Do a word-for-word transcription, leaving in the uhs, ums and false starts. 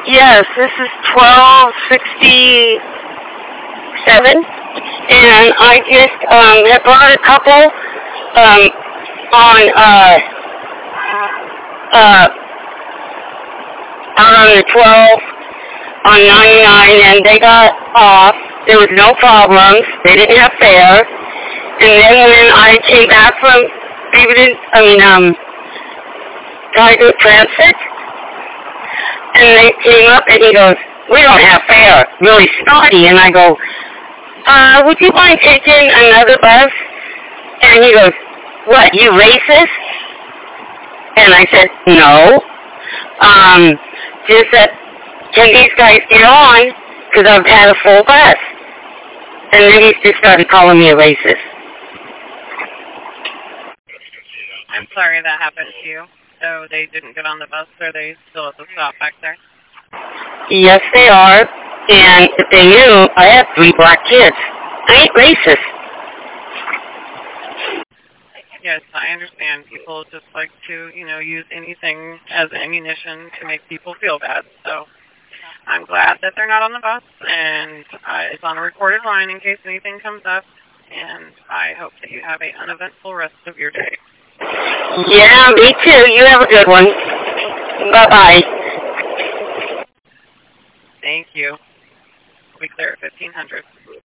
Yes, this is twelve sixty-seven, and I just um, have brought a couple um, on uh, uh, out on the twelve on ninety-nine, and they got off. There was no problems. They didn't have fare. And then when I came back from Beaverton, I mean, um, Tiger Transit, and they came up and he goes, "We don't have fare," really snotty. And I go, uh, "Would you mind taking another bus?" And he goes, "What, you racist?" And I said, "No. Um, just that, can these guys get on? Because I've had a full bus." And then he just started calling me a racist. I'm sorry that happened to you. So they didn't get on the bus, or they still at the stop back there? Yes, they are. And if they knew, I have three black kids. I ain't racist. Yes, I understand. People just like to, you know, use anything as ammunition to make people feel bad. So I'm glad that they're not on the bus, and uh, it's on a recorded line in case anything comes up. And I hope that you have an uneventful rest of your day. Yeah, me too. You have a good one. Bye-bye. Thank you. We'll be clear at fifteen hundred.